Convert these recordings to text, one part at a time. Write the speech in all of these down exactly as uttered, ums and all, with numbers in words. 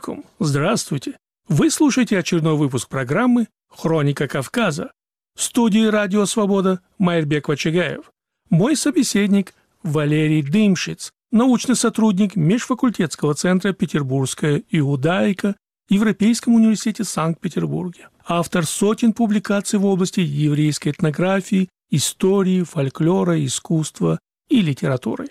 алейкум. Здравствуйте. Вы слушаете очередной выпуск программы «Хроника Кавказа». В студии «Радио Свобода» Майрбек Вачагаев. Мой собеседник Валерий Дымшиц, научный сотрудник Межфакультетского центра «Петербургская иудаика» в Европейском университете Санкт-Петербурге. Автор сотен публикаций в области еврейской этнографии, истории, фольклора, искусства и литературы.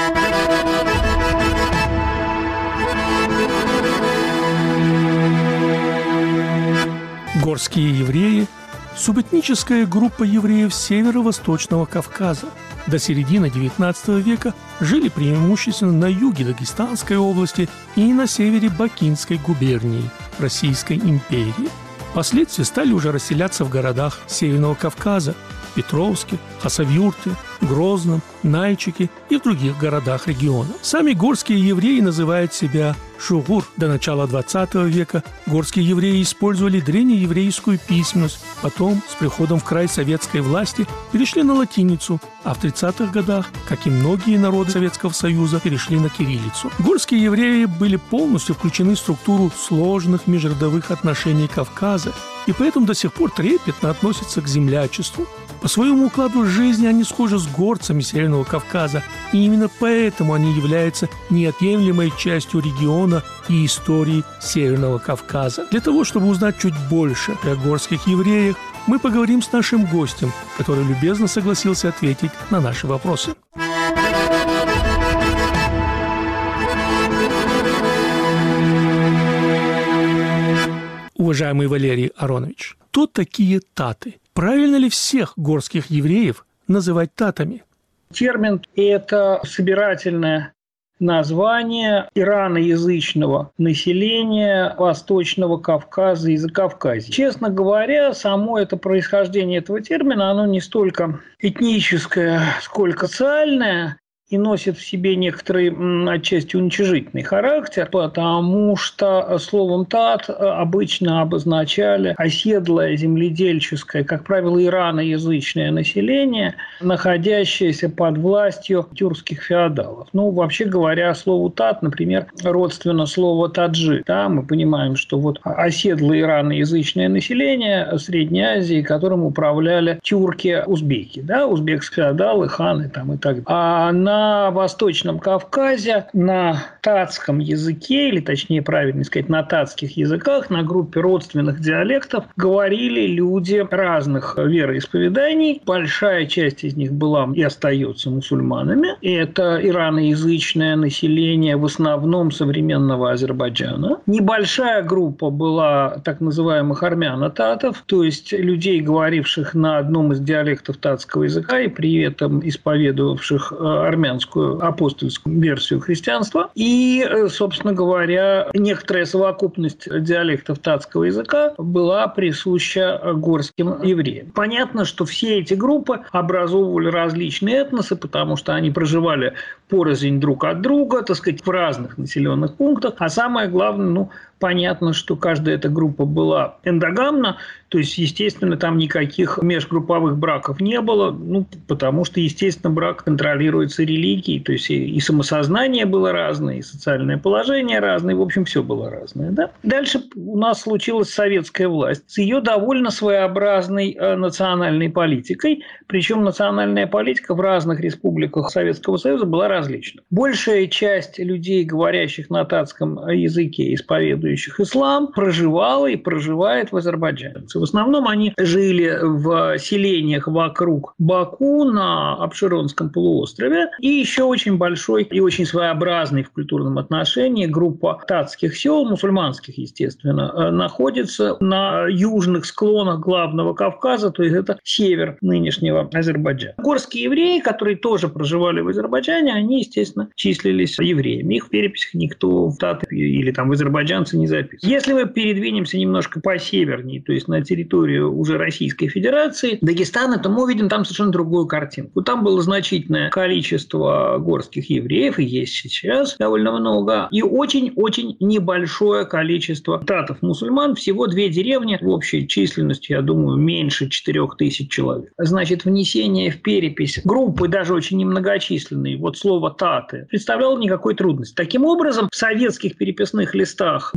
Горские евреи – субэтническая группа евреев северо-восточного Кавказа. До середины девятнадцатого века жили преимущественно на юге Дагестанской области и на севере Бакинской губернии Российской империи. Впоследствии стали уже расселяться в городах Северного Кавказа – Петровске, Хасавюрте, Грозном, Нальчике и в других городах региона. Сами горские евреи называют себя шугур. До начала двадцатого века горские евреи использовали древнееврейскую письменность, потом, с приходом в край советской власти, перешли на латиницу, а в тридцатых годах, как и многие народы Советского Союза, перешли на кириллицу. Горские евреи были полностью включены в структуру сложных межродовых отношений Кавказа и поэтому до сих пор трепетно относятся к землячеству. По своему укладу жизни они схожи с горцами Северного Кавказа, и именно поэтому они являются неотъемлемой частью региона и истории Северного Кавказа. Для того, чтобы узнать чуть больше о горских евреях, мы поговорим с нашим гостем, который любезно согласился ответить на наши вопросы. Уважаемый Валерий Аронович, кто такие таты? Правильно ли всех горских евреев называть татами? Термин – это собирательное название ираноязычного населения Восточного Кавказа и Закавказья. Честно говоря, само это происхождение этого термина, оно не столько этническое, сколько социальное, и носит в себе некоторый, отчасти, уничижительный характер, потому что словом «тат» обычно обозначали оседлое земледельческое, как правило, ираноязычное население, находящееся под властью тюркских феодалов. Ну, вообще говоря, слову «тат», например, родственно слово «таджи». Да, мы понимаем, что вот оседлое ираноязычное население Средней Азии, которым управляли тюрки-узбеки, да, узбекские феодалы, ханы там и так далее. А на На Восточном Кавказе на татском языке, или точнее правильно сказать, на татских языках, на группе родственных диалектов говорили люди разных вероисповеданий. Большая часть из них была и остается мусульманами. Это ираноязычное население в основном современного Азербайджана. Небольшая группа была так называемых армяно-татов, то есть людей, говоривших на одном из диалектов татского языка и при этом исповедовавших армянскую апостольскую версию христианства. И, собственно говоря, некоторая совокупность диалектов татского языка была присуща горским евреям. Понятно, что все эти группы образовывали различные этносы, потому что они проживали порознь друг от друга, так сказать, в разных населенных пунктах. А самое главное, ну, понятно, что каждая эта группа была эндогамна, то есть, естественно, там никаких межгрупповых браков не было, ну, потому что, естественно, брак контролируется религией, то есть и самосознание было разное, и социальное положение разное, в общем, все было разное. Да? Дальше у нас случилась советская власть с ее довольно своеобразной национальной политикой, причем национальная политика в разных республиках Советского Союза была различна. Большая часть людей, говорящих на татском языке, исповедующих ислам, проживала и проживает в Азербайджане. В основном они жили в селениях вокруг Баку на Абшеронском полуострове. И еще очень большой и очень своеобразный в культурном отношении группа татских сел, мусульманских, естественно, находится на южных склонах главного Кавказа, то есть это север нынешнего Азербайджана. Горские евреи, которые тоже проживали в Азербайджане, они, естественно, числились евреями. Их в переписях никто в таты или там в азербайджанцы не записывал. Если мы передвинемся немножко посевернее, то есть на территорию уже Российской Федерации, Дагестана, то мы увидим там совершенно другую картинку. Там было значительное количество горских евреев, и есть сейчас довольно много, и очень-очень небольшое количество татов-мусульман, всего две деревни, в общей численности, я думаю, меньше четырех тысяч человек. Значит, внесение в перепись группы, даже очень немногочисленные, вот слово «таты», представляло никакой трудности. Таким образом, в советских переписных листах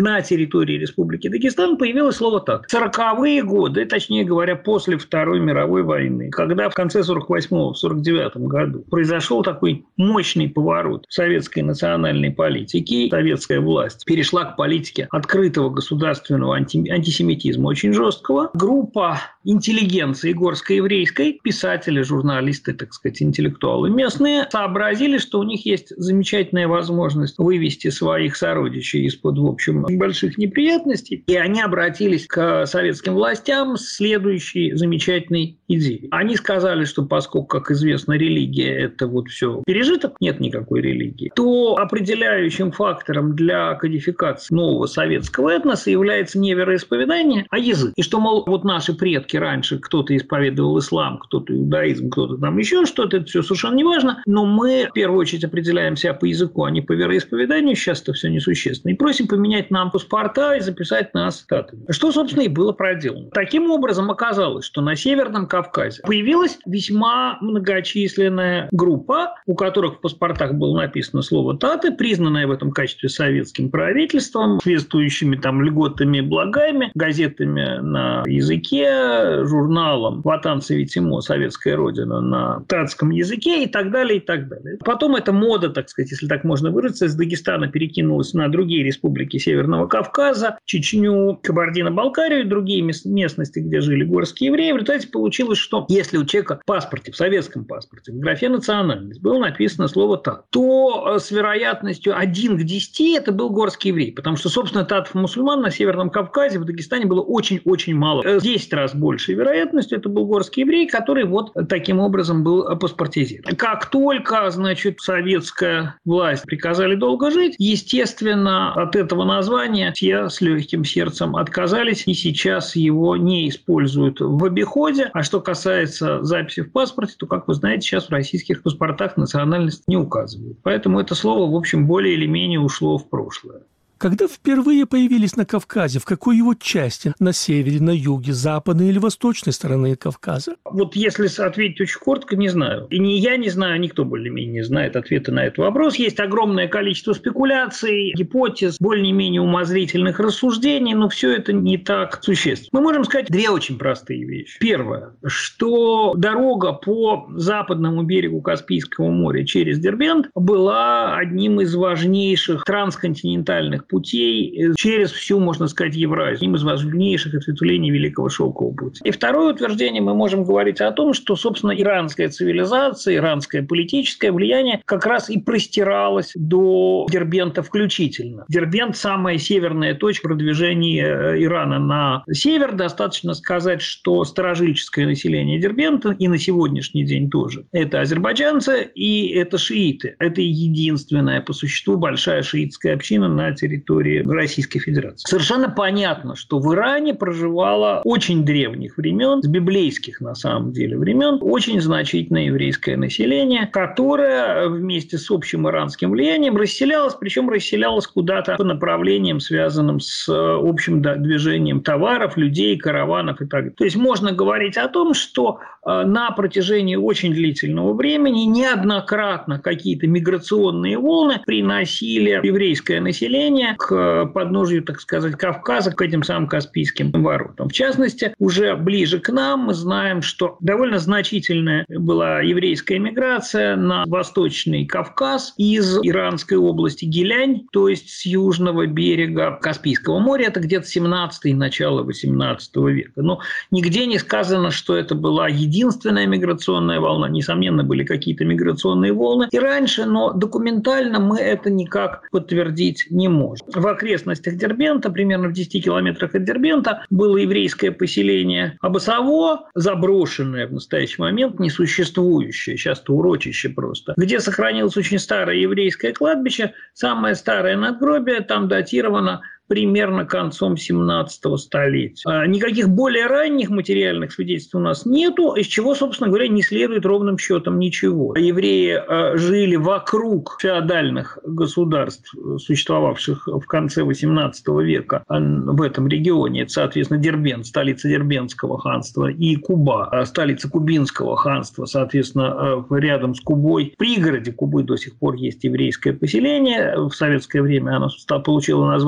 на территории Республики Дагестан появилось слово «тат». В сороковые годы, точнее говоря, после Второй мировой войны, когда в конце сорок восьмого, в сорок девятом году произошел такой мощный поворот советской национальной политики, советская власть перешла к политике открытого государственного анти- антисемитизма очень жесткого, группа интеллигенции горско-еврейской, писатели, журналисты, так сказать, интеллектуалы местные, сообразили, что у них есть замечательная возможность вывести своих сородичей из-под, в общем, больших неприятностей, и они обратились к советским властям с следующей замечательной идеей. Они сказали, что поскольку, как известно, религия – это вот все пережиток, нет никакой религии, то определяющим фактором для кодификации нового советского этноса является не вероисповедание, а язык. И что, мол, вот наши предки раньше, кто-то исповедовал ислам, кто-то иудаизм, кто-то там еще что-то, это все совершенно не важно, но мы в первую очередь определяем себя по языку, а не по вероисповеданию, сейчас это все несущественно, и просим поменять нам паспорта и записать нас татами. Что, собственно, и было проделано. Таким образом, оказалось, что на Северном Кавказе появилась весьма многочисленная группа, у которых в паспортах было написано слово «таты», признанное в этом качестве советским правительством, соответствующими там льготами и благами, газетами на языке, журналом «Ватан Советимо. Советская Родина» на татском языке и так далее, и так далее. Потом эта мода, так сказать, если так можно выразиться, из Дагестана перекинулась на другие республики Северного Кавказа, Чечню, Кабардино-Балкарию и другие местности, где жили горские евреи. В результате получилось, что если у человека в паспорте, в советском паспорте, в графе «национальность» было написано слово «тат», то с вероятностью один к десяти это был горский еврей, потому что, собственно, татов-мусульман на Северном Кавказе, в Дагестане было очень-очень мало. В десять раз большей вероятностью это был горский еврей, который вот таким образом был паспортизирован. Как только, значит, советская власть приказали долго жить, естественно, от этого названия все с легким сердцем отказались и сейчас его не используют в обиходе. А что касается записи в паспорте, то, как вы знаете, сейчас в российских паспортах национальность не указывают. Поэтому это слово, в общем, более или менее ушло в прошлое. Когда впервые появились на Кавказе, в какой его части? На севере, на юге, западной или восточной стороны Кавказа? Вот если ответить очень коротко, не знаю. И ни я не знаю, никто более-менее не знает ответа на этот вопрос. Есть огромное количество спекуляций, гипотез, более-менее умозрительных рассуждений, но все это не так существенно. Мы можем сказать две очень простые вещи. Первое, что дорога по западному берегу Каспийского моря через Дербент была одним из важнейших трансконтинентальных путей через всю, можно сказать, Евразию, одним из важнейших ответвлений Великого Шелкового пути. И второе утверждение, мы можем говорить о том, что, собственно, иранская цивилизация, иранское политическое влияние как раз и простиралось до Дербента включительно. Дербент – самая северная точка продвижения Ирана на север. Достаточно сказать, что старожильческое население Дербента и на сегодняшний день тоже – это азербайджанцы и это шииты. Это единственная по существу большая шиитская община на территории территории Российской Федерации. Совершенно понятно, что в Иране проживало очень древних времен, с библейских на самом деле времен, очень значительное еврейское население, которое вместе с общим иранским влиянием расселялось, причем расселялось куда-то по направлениям, связанным с общим движением товаров, людей, караванов и так далее. То есть можно говорить о том, что на протяжении очень длительного времени неоднократно какие-то миграционные волны приносили еврейское население к подножию, так сказать, Кавказа, к этим самым Каспийским воротам. В частности, уже ближе к нам мы знаем, что довольно значительная была еврейская миграция на Восточный Кавказ из Иранской области Гилянь, то есть с южного берега Каспийского моря. Это где-то семнадцатый, начало восемнадцатого века. Но нигде не сказано, что это была единственная миграционная волна. Несомненно, были какие-то миграционные волны и раньше, но документально мы это никак подтвердить не можем. В окрестностях Дербента, примерно в десяти километрах от Дербента, было еврейское поселение Абасаво, заброшенное в настоящий момент, несуществующее, сейчас-то урочище просто, где сохранилось очень старое еврейское кладбище, самое старое надгробие, там датировано примерно концом семнадцатого столетия. Никаких более ранних материальных свидетельств у нас нету, из чего, собственно говоря, не следует ровным счетом ничего. Евреи жили вокруг феодальных государств, существовавших в конце восемнадцатого века в этом регионе. Это, соответственно, Дербент, столица Дербентского ханства, и Куба, столица Кубинского ханства, соответственно, рядом с Кубой. В пригороде Кубы до сих пор есть еврейское поселение. В советское время оно получило название Красное.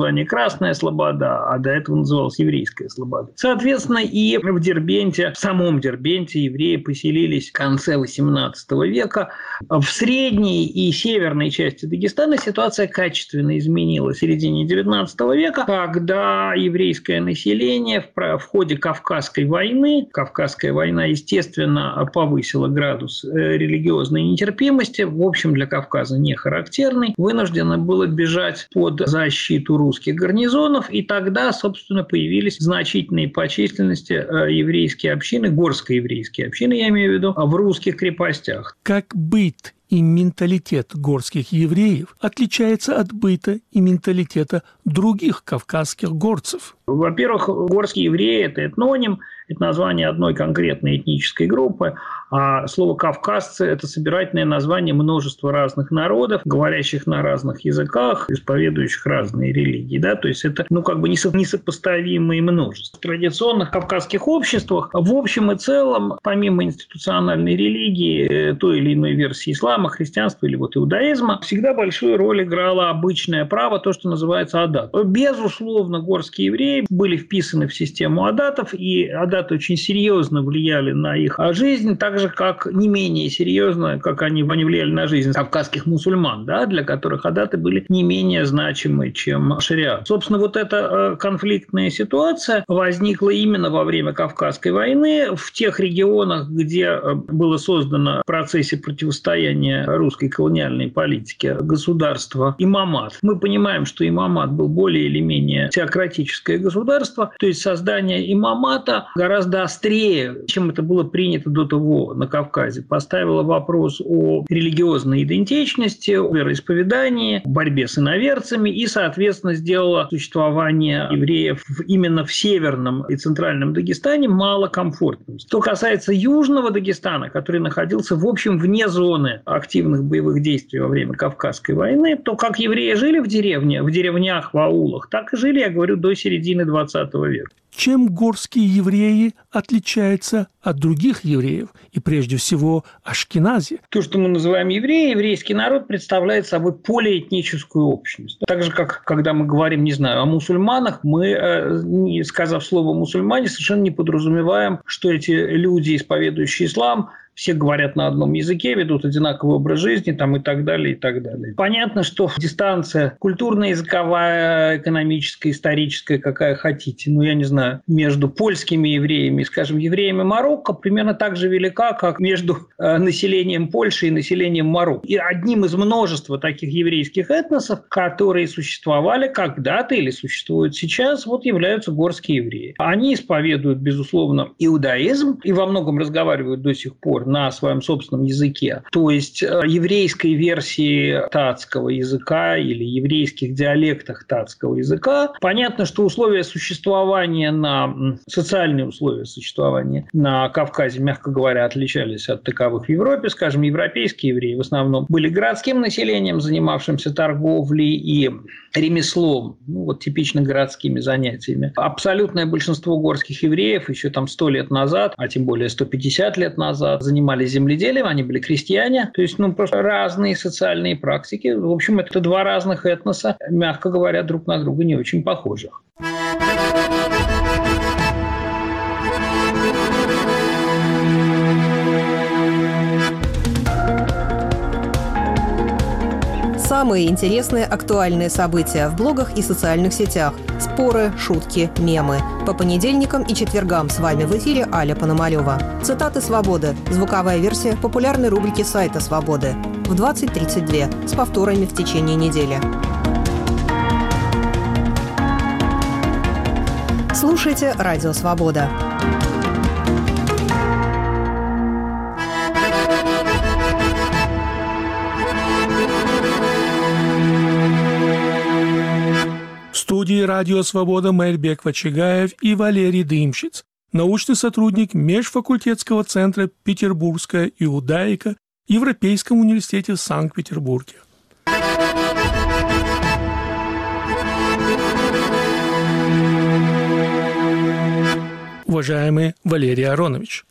частная слобода, а до этого называлась еврейская слобода. Соответственно, и в Дербенте, в самом Дербенте евреи поселились в конце восемнадцатого века. В средней и северной части Дагестана ситуация качественно изменилась в середине девятнадцатого века, когда еврейское население в ходе Кавказской войны, Кавказская война, естественно, повысила градус религиозной нетерпимости, в общем, для Кавказа не характерный, вынуждено было бежать под защиту русских гарнизонов, и тогда, собственно, появились значительные по численности еврейские общины, горско-еврейские общины, я имею в виду, в русских крепостях. Как быт и менталитет горских евреев отличается от быта и менталитета других кавказских горцев? Во-первых, горские евреи – это этноним, это название одной конкретной этнической группы, а слово «кавказцы» – это собирательное название множества разных народов, говорящих на разных языках, исповедующих разные религии. Да? То есть это ну, как бы несопоставимые множества. В традиционных кавказских обществах в общем и целом, помимо институциональной религии, той или иной версии ислама, христианства или вот иудаизма, всегда большую роль играло обычное право, то, что называется адат. Безусловно, горские евреи были вписаны в систему адатов, и адаты очень серьезно влияли на их жизнь, так же, как не менее серьезно, как они, они влияли на жизнь кавказских мусульман, да, для которых адаты были не менее значимы, чем шариат. Собственно, вот эта конфликтная ситуация возникла именно во время Кавказской войны в тех регионах, где было создано в процессе противостояния русской колониальной политики государство имамат. Мы понимаем, что имамат был более или менее теократическое государство, то есть создание имамата гораздо острее, чем это было принято до того на Кавказе, поставило вопрос о религиозной идентичности, о вероисповедании, борьбе с иноверцами и, соответственно, сделало существование евреев именно в северном и центральном Дагестане малокомфортным. Что касается южного Дагестана, который находился, в общем, вне зоны активных боевых действий во время Кавказской войны, то как евреи жили в деревне, в деревнях, в аулах, так и жили, я говорю, до середины двадцатого века. Чем горские евреи отличаются от других евреев, и прежде всего ашкенази? То, что мы называем евреи, еврейский народ представляет собой полиэтническую общность. Так же, как когда мы говорим, не знаю, о мусульманах, мы, сказав слово «мусульмане», совершенно не подразумеваем, что эти люди, исповедующие ислам, все говорят на одном языке, ведут одинаковый образ жизни там, и так далее, и так далее. Понятно, что дистанция культурная, языковая, экономическая, историческая, какая хотите, ну, я не знаю, между польскими евреями и, скажем, евреями Марокко примерно так же велика, как между э, населением Польши и населением Марокко. И одним из множества таких еврейских этносов, которые существовали когда-то или существуют сейчас, вот являются горские евреи. Они исповедуют, безусловно, иудаизм и во многом разговаривают до сих пор на своем собственном языке. То есть еврейской версии татского языка или еврейских диалектах татского языка. Понятно, что условия существования на социальные условия существования на Кавказе, мягко говоря, отличались от таковых в Европе. Скажем, европейские евреи в основном были городским населением, занимавшимся торговлей и ремеслом, ну, вот типично городскими занятиями. Абсолютное большинство горских евреев еще там сто лет назад, а тем более сто пятьдесят лет назад, занимались земледелием, они были крестьяне, то есть ну, просто разные социальные практики. В общем, это два разных этноса, мягко говоря, друг на друга не очень похожих. Самые интересные актуальные события в блогах и социальных сетях. Споры, шутки, мемы. По понедельникам и четвергам с вами в эфире Аля Пономарёва. Цитаты «Свободы». Звуковая версия популярной рубрики сайта «Свободы». В двадцать тридцать два с повторами в течение недели. Слушайте «Радио Свобода». В студии «Радио Свобода» Майрбек Вачигаев и Валерий Дымщиц, научный сотрудник Межфакультетского центра «Петербургская иудаика» в Европейском университете в Санкт-Петербурге. Уважаемый Валерий Аронович,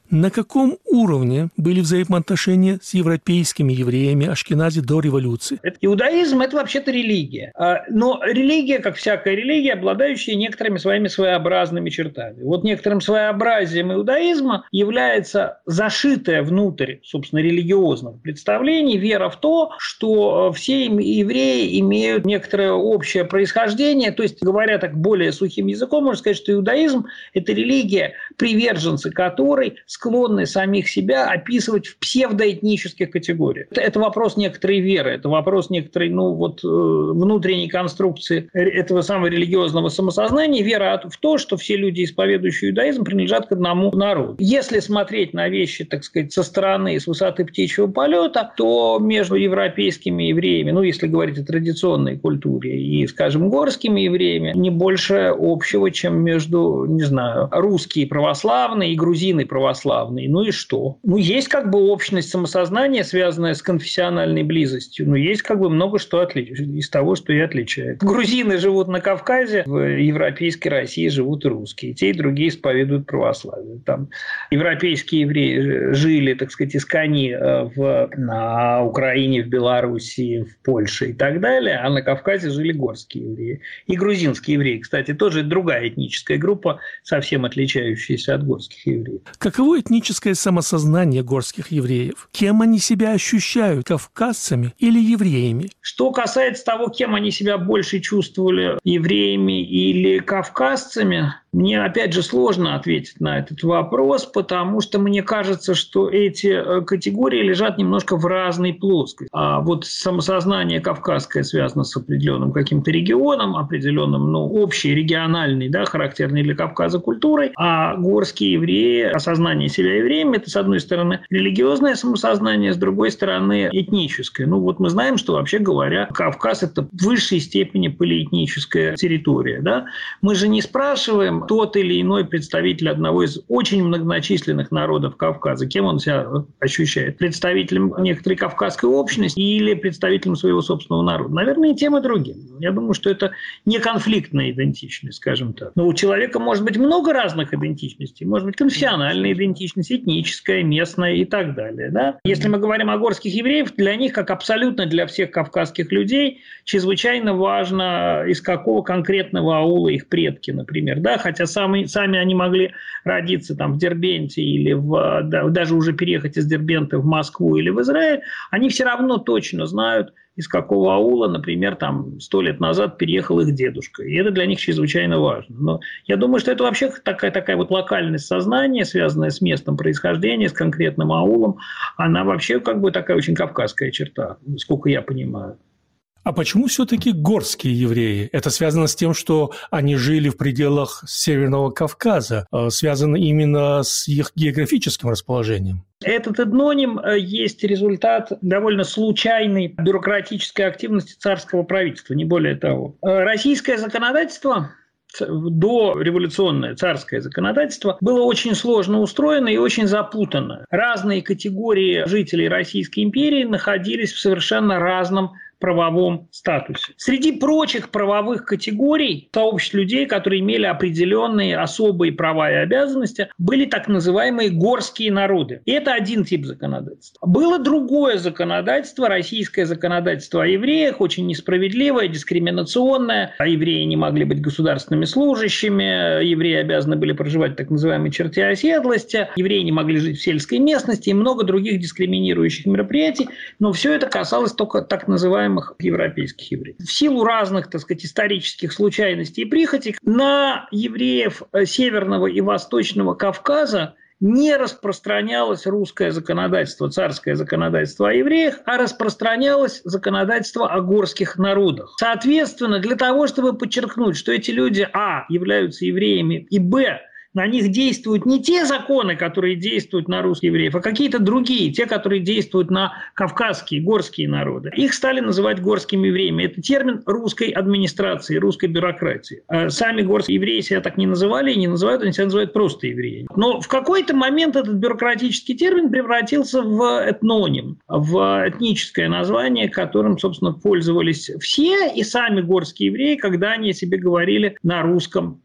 На каком уровне были взаимоотношения с европейскими евреями Ашкенази до революции? Иудаизм – это вообще-то религия. Но религия, как всякая религия, обладающая некоторыми своими своеобразными чертами. Вот некоторым своеобразием иудаизма является зашитая внутрь, собственно, религиозных представлений вера в то, что все евреи имеют некоторое общее происхождение. То есть, говоря так более сухим языком, можно сказать, что иудаизм – это религия, приверженцы которой склонны самих себя описывать в псевдоэтнических категориях. Это, это вопрос некоторой веры, это вопрос некоторой ну, вот, внутренней конструкции этого самого религиозного самосознания, вера в то, что все люди, исповедующие иудаизм, принадлежат к одному народу. Если смотреть на вещи, так сказать, со стороны, с высоты птичьего полета, то между европейскими евреями, ну, если говорить о традиционной культуре, и, скажем, горскими евреями, не больше общего, чем между, не знаю, русские православные и грузины православные. Ну и что? Ну, есть как бы общность самосознания, связанная с конфессиональной близостью, но есть как бы много что отличает из того, что и отличает. Грузины живут на Кавказе, в европейской России живут и русские. Те и другие исповедуют православие. Там европейские евреи жили, так сказать, искони в, на Украине, в Белоруссии, в Польше и так далее, а на Кавказе жили горские евреи. И грузинские евреи, кстати, тоже другая этническая группа, совсем отличающаяся от горских евреев. Каково этническое самосознание горских евреев? Кем они себя ощущают, кавказцами или евреями? Что касается того, кем они себя больше чувствовали, евреями или кавказцами, мне, опять же, сложно ответить на этот вопрос, потому что мне кажется, что эти категории лежат немножко в разной плоскости. А вот самосознание кавказское связано с определенным каким-то регионом, определенным, ну, общей, региональной, да, характерной для Кавказа культурой, а горские евреи, осознание себя евреями, это, с одной стороны, религиозное самосознание, с другой стороны, этническое. Ну, вот мы знаем, что, вообще говоря, Кавказ – это в высшей степени полиэтническая территория, да? Мы же не спрашиваем тот или иной представитель одного из очень многочисленных народов Кавказа, кем он себя ощущает? Представителем некоторой кавказской общности или представителем своего собственного народа? Наверное, и тем, и другим. Я думаю, что это не конфликтная идентичность, скажем так. Но у человека может быть много разных идентичностей. Может быть, конфессиональная идентичность, этническая, местная и так далее. Да? Если мы говорим о горских евреях, для них, как абсолютно для всех кавказских людей, чрезвычайно важно, из какого конкретного аула их предки, например. Да? Хотя сами, сами они могли родиться там, в Дербенте или в, да, даже уже переехать из Дербента в Москву или в Израиль, они все равно точно знают, из какого аула, например, там сто лет назад переехал их дедушка. И это для них чрезвычайно важно. Но я думаю, что это вообще такая, такая вот локальность сознания, связанная с местом происхождения, с конкретным аулом, она вообще как бы такая очень кавказская черта, сколько я понимаю. А почему все-таки горские евреи? Это связано с тем, что они жили в пределах Северного Кавказа, связано именно с их географическим расположением? Этот этноним есть результат довольно случайной бюрократической активности царского правительства, не более того. Российское законодательство, дореволюционное царское законодательство, было очень сложно устроено и очень запутано. Разные категории жителей Российской империи находились в совершенно разном правовом статусе. Среди прочих правовых категорий сообществ людей, которые имели определенные особые права и обязанности, были так называемые горские народы. И это один тип законодательства. Было другое законодательство, российское законодательство о евреях, очень несправедливое, дискриминационное. А евреи не могли быть государственными служащими, евреи обязаны были проживать в так называемой черте оседлости, евреи не могли жить в сельской местности и много других дискриминирующих мероприятий. Но все это касалось только так называемых европейских евреев. В силу разных, так сказать, исторических случайностей и прихотей на евреев Северного и Восточного Кавказа не распространялось русское законодательство, царское законодательство о евреях, а распространялось законодательство о горских народах. Соответственно, для того, чтобы подчеркнуть, что эти люди, а, являются евреями, и, б, на них действуют не те законы, которые действуют на русских евреев, а какие-то другие, те, которые действуют на кавказские, горские народы. Их стали называть горскими евреями. Это термин русской администрации, русской бюрократии. Сами горские евреи себя так не называли и не называют, они себя называют просто евреями. Но в какой-то момент этот бюрократический термин превратился в этноним, в этническое название, которым, собственно, пользовались все, и сами горские евреи, когда они о себе говорили на русском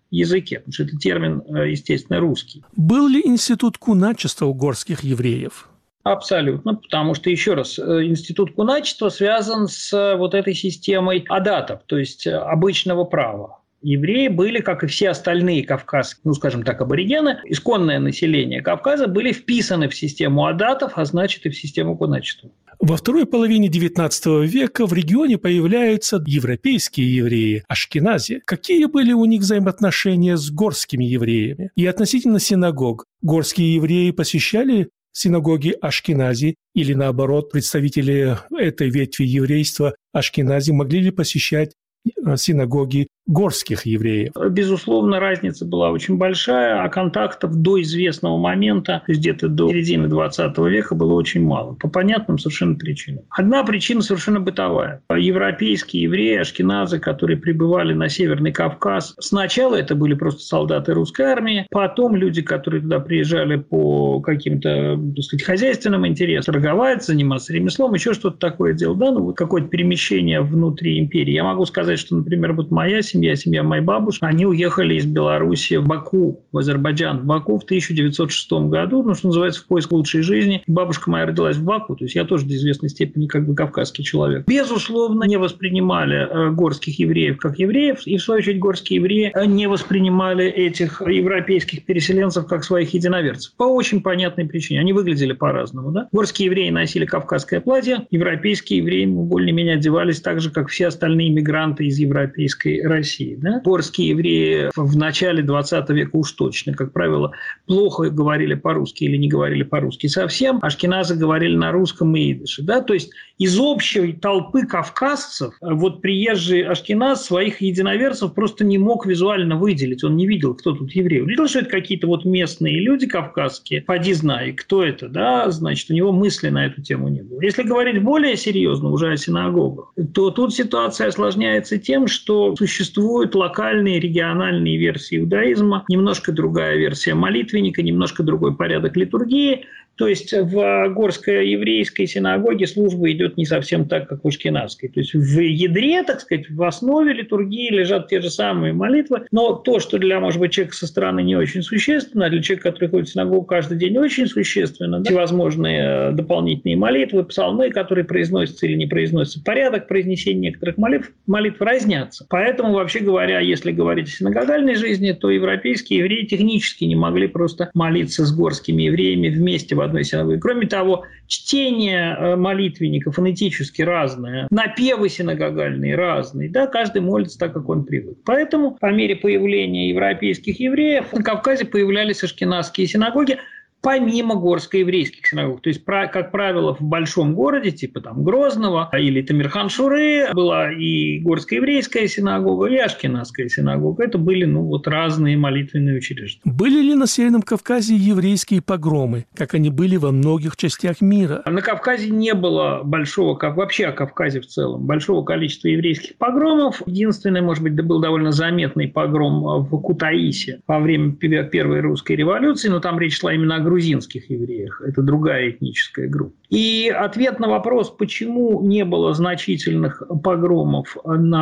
языке, потому что это термин, естественно, русский. Был ли институт куначества у горских евреев? Абсолютно, потому что, еще раз, институт куначества связан с вот этой системой адатов, то есть обычного права. Евреи были, как и все остальные кавказские, ну, скажем так, аборигены, исконное население Кавказа, были вписаны в систему адатов, а значит и в систему куначества. Во второй половине девятнадцатого века в регионе появляются европейские евреи, ашкенази. Какие были у них взаимоотношения с горскими евреями? И относительно синагог, горские евреи посещали синагоги ашкенази или, наоборот, представители этой ветви еврейства ашкенази могли ли посещать синагоги горских евреев? Безусловно, разница была очень большая, а контактов до известного момента, то есть где-то до середины двадцатого века, было очень мало. По понятным совершенно причинам. Одна причина совершенно бытовая. Европейские евреи, ашкеназы, которые прибывали на Северный Кавказ, сначала это были просто солдаты русской армии, потом люди, которые туда приезжали по каким-то, так сказать, хозяйственным интересам, торговать, заниматься ремеслом, еще что-то такое делать, да, ну вот какое-то перемещение внутри империи. Я могу сказать, что, например, вот моя семья, семья моей бабушки, они уехали из Беларуси в Баку, в Азербайджан, в Баку в тысяча девятьсот шестом году, ну, что называется, в поиск лучшей жизни. Бабушка моя родилась в Баку, то есть я тоже до известной степени как бы кавказский человек. Безусловно, не воспринимали горских евреев как евреев, и, в свою очередь, горские евреи не воспринимали этих европейских переселенцев как своих единоверцев. По очень понятной причине. Они выглядели по-разному. Да? Горские евреи носили кавказское платье, европейские евреи более-менее одевались так же, как все остальные мигранты из европейской России. Да? Горские евреи в начале двадцатого века уж точно, как правило, плохо говорили по-русски или не говорили по-русски совсем. Ашкеназы говорили на русском и идыше. Да? То есть из общей толпы кавказцев вот приезжий ашкеназ своих единоверцев просто не мог визуально выделить. Он не видел, кто тут еврей. Он видел, что это какие-то вот местные люди кавказские. Поди знай, кто это. Да? Значит, у него мысли на эту тему не было. Если говорить более серьезно уже о синагогах, то тут ситуация осложняется тем, что существуют локальные, региональные версии иудаизма, немножко другая версия молитвенника, немножко другой порядок литургии. То есть в горской еврейской синагоге служба идет не совсем так, как в ашкеназской. То есть в ядре, так сказать, в основе литургии лежат те же самые молитвы, но то, что для, может быть, человека со стороны не очень существенно, а для человека, который ходит в синагогу каждый день, очень существенно, да? Всевозможные дополнительные молитвы, псалмы, которые произносятся или не произносятся, порядок произнесения некоторых молитв, молитв разнятся. Поэтому, вообще говоря, если говорить о синагогальной жизни, то европейские евреи технически не могли просто молиться с горскими евреями вместе в одной синагоге. Кроме того, чтение молитвенника фонетически разное, напевы синагогальные разные, да, каждый молится так, как он привык. Поэтому по мере появления европейских евреев на Кавказе появлялись ашкеназские синагоги, помимо горско-еврейских синагог. То есть, как правило, в большом городе, типа там Грозного или Тамирхан-Шуры, была и горско-еврейская синагога, и ашкеназская синагога. Это были, ну, вот разные молитвенные учреждения. Были ли на Северном Кавказе еврейские погромы, как они были во многих частях мира? На Кавказе не было большого, как вообще о Кавказе в целом, большого количества еврейских погромов. Единственный, может быть, был довольно заметный погром в Кутаисе во время Первой русской революции, но там речь шла именно о грузинских евреях. Это другая этническая группа. И ответ на вопрос, почему не было значительных погромов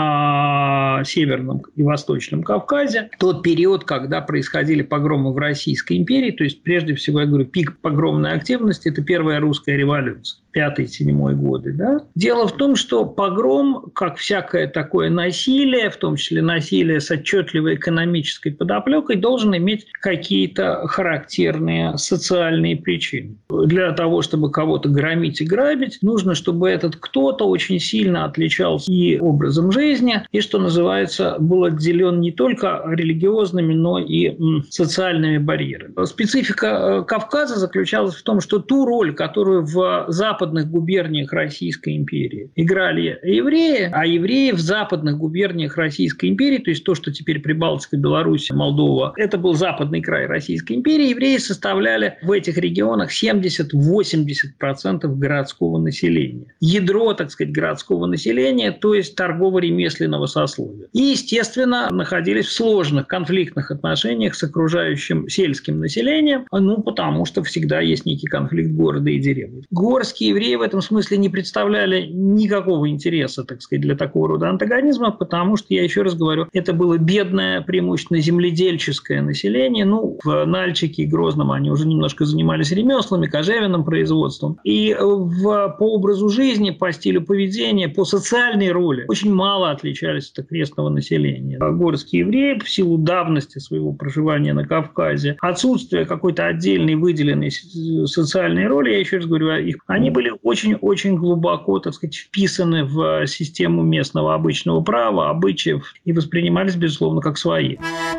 на Северном и Восточном Кавказе, тот период, когда происходили погромы в Российской империи, то есть, прежде всего, я говорю, пик погромной активности – это Первая русская революция. пятый-седьмой годы. Да? Дело в том, что погром, как всякое такое насилие, в том числе насилие с отчетливой экономической подоплекой, должен иметь какие-то характерные социальные причины. Для того, чтобы кого-то громить и грабить, нужно, чтобы этот кто-то очень сильно отличался и образом жизни, и, что называется, был отделен не только религиозными, но и социальными барьерами. Специфика Кавказа заключалась в том, что ту роль, которую в Западном западных губерниях Российской империи играли евреи, а евреи в западных губерниях Российской империи, то есть то, что теперь Прибалтика, Беларусь, Молдова, это был западный край Российской империи, евреи составляли в этих регионах семьдесят-восемьдесят процентов процентов городского населения. Ядро, так сказать, городского населения, то есть торгово-ремесленного сословия. И, естественно, находились в сложных конфликтных отношениях с окружающим сельским населением, ну, потому что всегда есть некий конфликт города и деревни. Горские евреи в этом смысле не представляли никакого интереса, так сказать, для такого рода антагонизма, потому что, я еще раз говорю, это было бедное, преимущественно земледельческое население. Ну, в Нальчике и Грозном они уже немножко занимались ремеслами, кожевенным производством. И в, по образу жизни, по стилю поведения, по социальной роли очень мало отличались от окрестного населения. Горские евреи, в силу давности своего проживания на Кавказе, отсутствие какой-то отдельной выделенной социальной роли, я еще раз говорю, их, они были очень-очень глубоко, так сказать, вписаны в систему местного обычного права, обычаев и воспринимались, безусловно, как свои.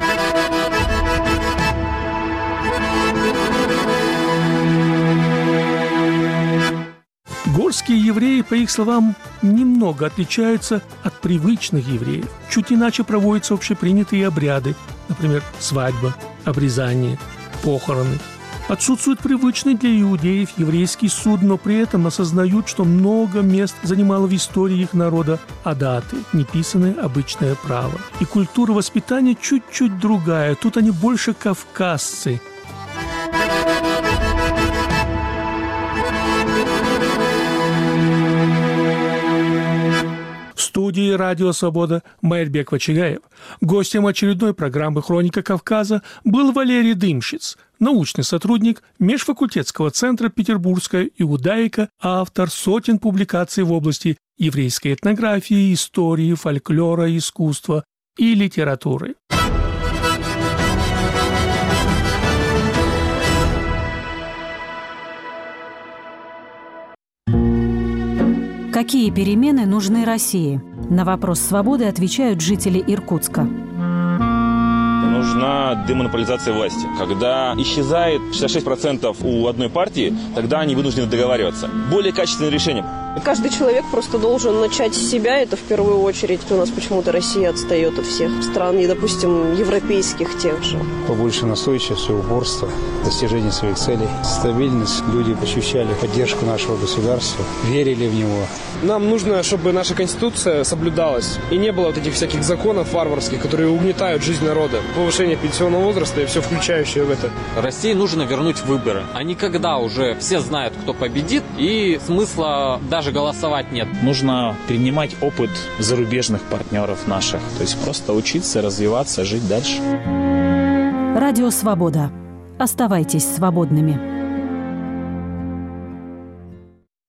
Горские евреи, по их словам, немного отличаются от привычных евреев. Чуть иначе проводятся общепринятые обряды, например, свадьба, обрезание, похороны. Отсутствует привычный для иудеев еврейский суд, но при этом осознают, что много мест занимало в истории их народа адаты, неписанное обычное право. И культура воспитания чуть-чуть другая, тут они больше кавказцы. В студии «Радио Свобода» Майрбек Вачигаев. Гостем очередной программы «Хроника Кавказа» был Валерий Дымщиц, научный сотрудник Межфакультетского центра «Петербургская иудаика», автор сотен публикаций в области еврейской этнографии, истории, фольклора, искусства и литературы. Какие перемены нужны России? На вопрос «Свободы» отвечают жители Иркутска. Нужна демонополизация власти. Когда исчезает шестьдесят шесть процентов у одной партии, тогда они вынуждены договариваться. Более качественное решение. Каждый человек просто должен начать с себя, это в первую очередь. У нас почему-то Россия отстает от всех стран, и, допустим, европейских тех же. Побольше настойчивости, упорства, достижения своих целей, стабильность. Люди ощущали поддержку нашего государства, верили в него. Нам нужно, чтобы наша Конституция соблюдалась, и не было вот этих всяких законов варварских, которые угнетают жизнь народа. Повышение пенсионного возраста и все включающее в это. России нужно вернуть выборы. А не когда уже все знают, кто победит, и смысла даже голосовать нет. Нужно принимать опыт зарубежных партнеров наших. То есть просто учиться, развиваться, жить дальше. Радио «Свобода». Оставайтесь свободными.